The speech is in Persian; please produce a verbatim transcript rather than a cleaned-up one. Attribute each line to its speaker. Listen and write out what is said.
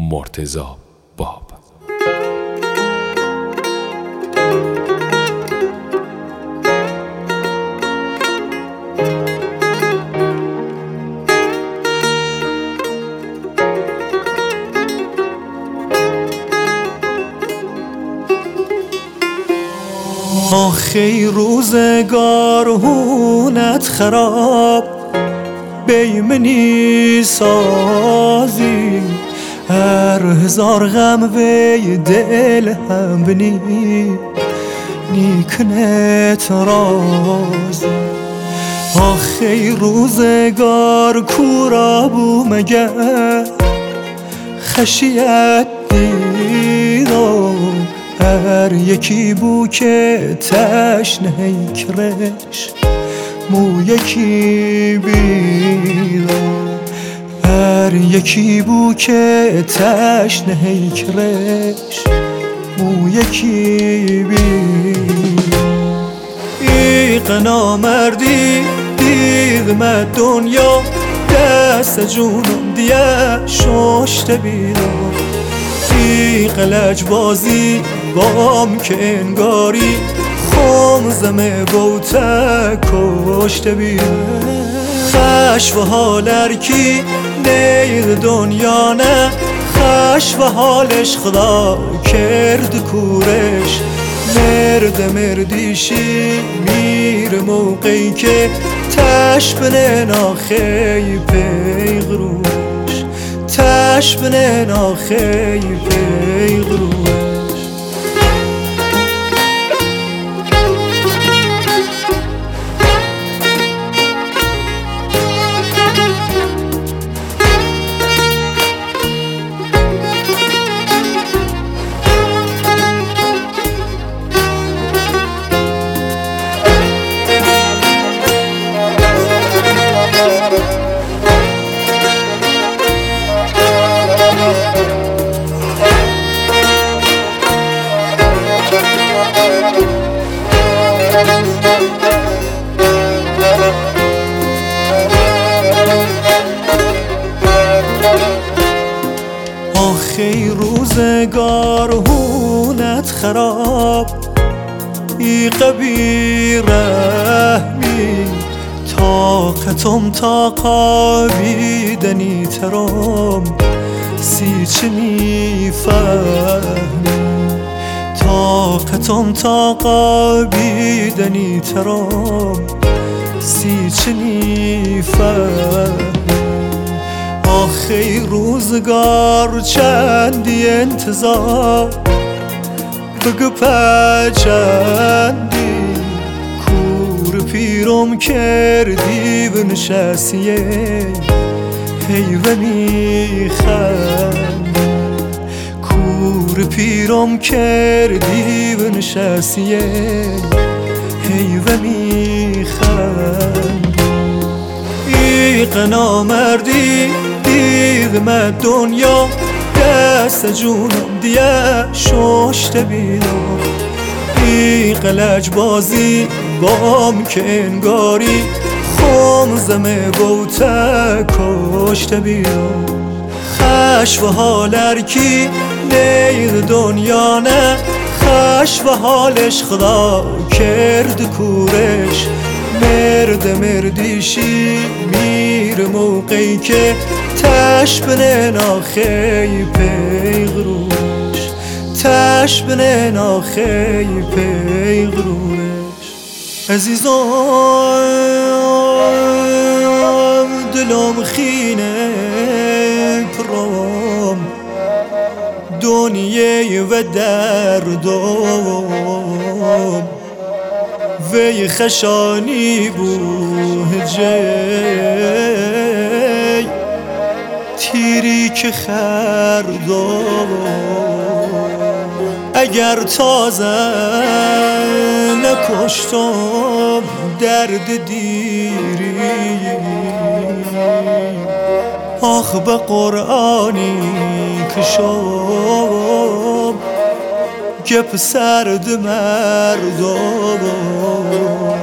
Speaker 1: مرتضی باب.
Speaker 2: آخی روزگار هونت خراب بیمنی سازی، هر هزار غم وی دل هم بنی نیکنت رازی. آخی روزگار کورا بو مگه خشیت دیدم، هر یکی بو که تشنه کرش مو یکی بیدم، هر یکی بو که تشنه کرش مو یکی بیدم. ایق نامردی دیدم دنیا دست جونم دیه ششته بیدم، ایق لجبازی بام که انگاری خمزمه بوته کشته بیدم. خش و حالر کی نید دنیا نه، خش و حالش خدا کرد کورش، مرد مردیشی میر موقعی که تشبنه ناخی پیغروش، تشبنه ناخی پیغروش. آخی روزگار هونت خراب ای قبی رحمی، طاقتم طاقا بیدنی ترم سی چنی فهمی، طاقتم طاقا بیدنی ترم سی چنی فهمی. آخی روزگار چندی انتظار بگو پچندی، کور پیرم کردی بنشستیه هیوه میخندی، کور پیرم کردی بنشستیه هیوه میخندی. ایق نامردی دیدم دنیا دست جونم دیه ششته بیدم، ایق لجبازی بام که انگاری خمزمه بوته کشته بیدم. خش و حالر کی نید دنیا نه، خش و حالش خدا کرد کورش، مرد مردیشی میر موقعی که تشبنه ناخی پیغروش، تشبنه ناخی پیغروش. عزیزم دلم خینه پرام دنیای و دردم، وی خشانی بود جی تیری که خردم، اگر تازه نکشتم درد دیری، آخ به قرآنی کشم گپ سرد مردم.